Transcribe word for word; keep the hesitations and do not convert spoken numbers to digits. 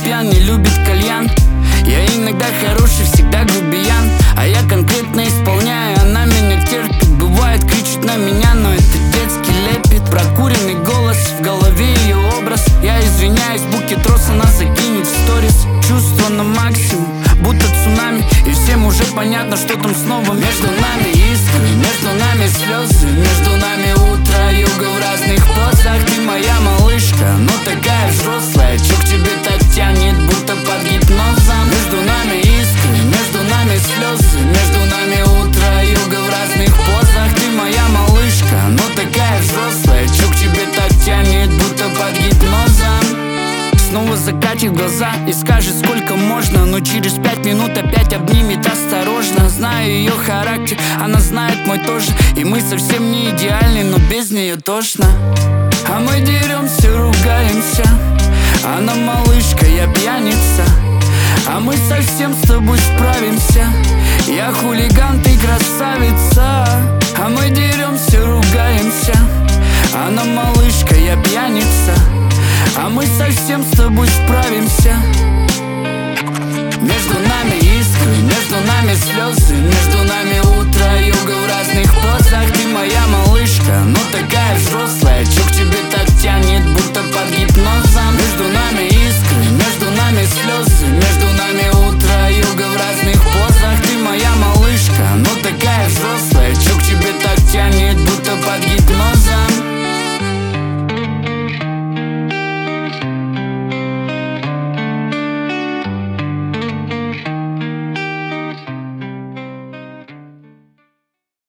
пьян, не любит кальян. Я иногда хороший, всегда грубиян, а я конкретно исполняю, она меня терпит. Бывает, кричит на меня, но это детский лепет. Прокуренный голос, в голове ее образ. Я извиняюсь, букет роз она закинет в сторис. Чувство на максимум, будто цунами, и всем уже понятно, что там снова между нами искры, между нами слезы, между нами утро, юга в разных позах. Ты моя малышка, но такая взрослая, чё к тебе так тянет, будто под гипнозом. Между нами искры, между нами слезы, между нами утро, юга в разных позах. Ты моя малышка, но такая взрослая, чё к тебе так тянет, будто под гипнозом. Снова закатит глаза и скажет, сколько можно, но через пять минут опять обнимет осторожно. Знаю ее характер, она знает мой тоже, и мы совсем не идеальны, но без нее тошно. А мы деремся, ругаемся, она малышка, я пьяница, а мы совсем с тобой справимся. Я хулиган, ты красавица. А мы деремся, ругаемся, она малышка, я пьяница, а мы совсем с тобой справимся. Между нами искры, между нами слезы, между